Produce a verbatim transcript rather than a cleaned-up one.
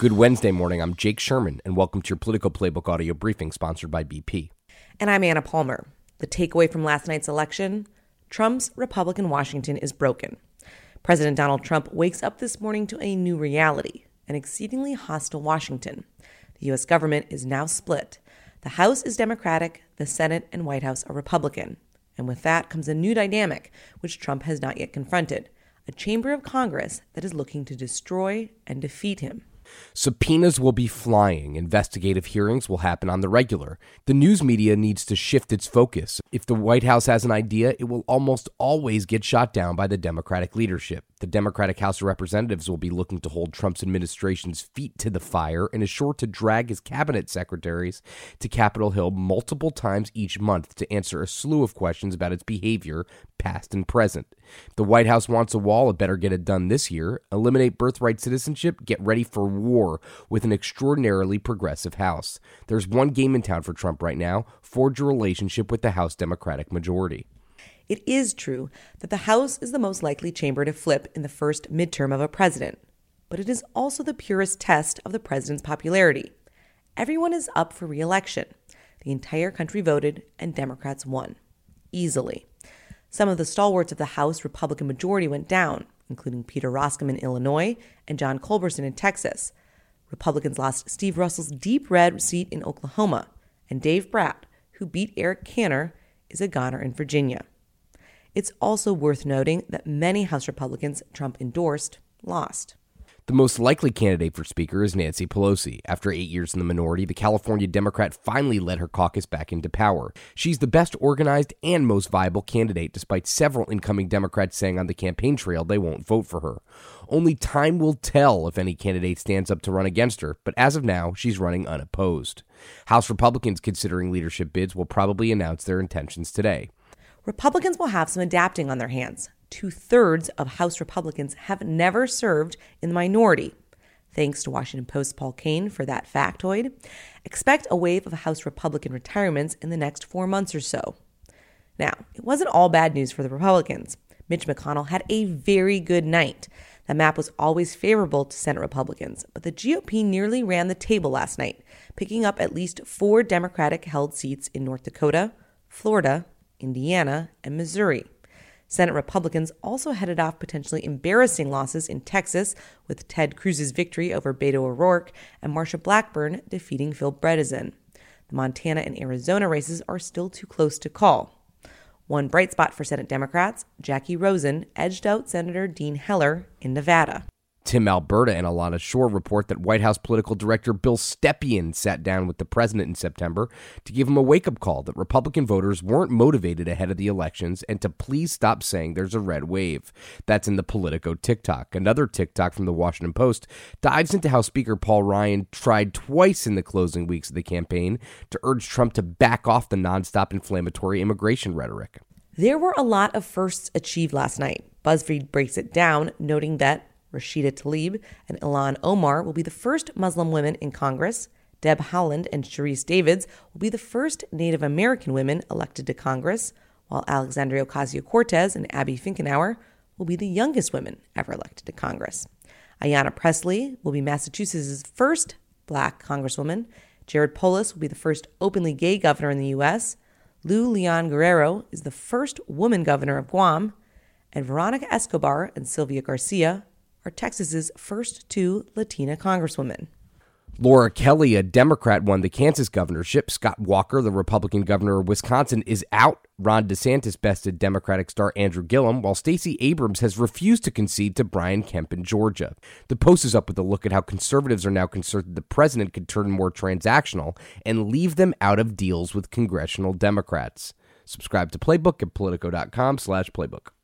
Good Wednesday morning. I'm Jake Sherman, and welcome to your Politico Playbook audio briefing sponsored by B P. And I'm Anna Palmer. The takeaway from last night's election: Trump's Republican Washington is broken. President Donald Trump wakes up this morning to a new reality, an exceedingly hostile Washington. The U S government is now split. The House is Democratic, the Senate and White House are Republican. And with that comes a new dynamic, which Trump has not yet confronted: a chamber of Congress that is looking to destroy and defeat him. Subpoenas will be flying. Investigative hearings will happen on the regular. The news media needs to shift its focus. If the White House has an idea, it will almost always get shot down by the Democratic leadership. The Democratic House of Representatives will be looking to hold Trump's administration's feet to the fire and is sure to drag his cabinet secretaries to Capitol Hill multiple times each month to answer a slew of questions about its behavior, past and present. If the White House wants a wall, it better get it done this year. Eliminate birthright citizenship, get ready for war with an extraordinarily progressive House. There's one game in town for Trump right now: forge a relationship with the House Democratic majority. It is true that the House is the most likely chamber to flip in the first midterm of a president, but it is also the purest test of the president's popularity. Everyone is up for re-election. The entire country voted, and Democrats won. Easily. Some of the stalwarts of the House Republican majority went down, including Peter Roskam in Illinois and John Culberson in Texas. Republicans lost Steve Russell's deep red seat in Oklahoma, and Dave Bratt, who beat Eric Cantor, is a goner in Virginia. It's also worth noting that many House Republicans Trump endorsed lost. The most likely candidate for Speaker is Nancy Pelosi. After eight years in the minority, the California Democrat finally led her caucus back into power. She's the best organized and most viable candidate, despite several incoming Democrats saying on the campaign trail they won't vote for her. Only time will tell if any candidate stands up to run against her, but as of now, she's running unopposed. House Republicans considering leadership bids will probably announce their intentions today. Republicans will have some adapting on their hands. Two-thirds of House Republicans have never served in the minority. Thanks to Washington Post's Paul Kane for that factoid. Expect a wave of House Republican retirements in the next four months or so. Now, it wasn't all bad news for the Republicans. Mitch McConnell had a very good night. The map was always favorable to Senate Republicans, but the G O P nearly ran the table last night, picking up at least four Democratic-held seats in North Dakota, Florida, Indiana, and Missouri. Senate Republicans also headed off potentially embarrassing losses in Texas, with Ted Cruz's victory over Beto O'Rourke and Marsha Blackburn defeating Phil Bredesen. The Montana and Arizona races are still too close to call. One bright spot for Senate Democrats: Jackie Rosen edged out Senator Dean Heller in Nevada. Tim Alberta and Alana Shore report that White House political director Bill Stepien sat down with the president in September to give him a wake-up call that Republican voters weren't motivated ahead of the elections and to please stop saying there's a red wave. That's in the Politico TikTok. Another TikTok from the Washington Post dives into how Speaker Paul Ryan tried twice in the closing weeks of the campaign to urge Trump to back off the nonstop inflammatory immigration rhetoric. There were a lot of firsts achieved last night. BuzzFeed breaks it down, noting that Rashida Tlaib and Ilhan Omar will be the first Muslim women in Congress. Deb Haaland and Sharice Davids will be the first Native American women elected to Congress, while Alexandria Ocasio-Cortez and Abby Finkenauer will be the youngest women ever elected to Congress. Ayanna Pressley will be Massachusetts' first black congresswoman. Jared Polis will be the first openly gay governor in the U S. Lou Leon Guerrero is the first woman governor of Guam. And Veronica Escobar and Sylvia Garcia are Texas's first two Latina congresswomen. Laura Kelly, a Democrat, won the Kansas governorship. Scott Walker, the Republican governor of Wisconsin, is out. Ron DeSantis bested Democratic star Andrew Gillum, while Stacey Abrams has refused to concede to Brian Kemp in Georgia. The Post is up with a look at how conservatives are now concerned that the president could turn more transactional and leave them out of deals with congressional Democrats. Subscribe to Playbook at politico.com slash playbook.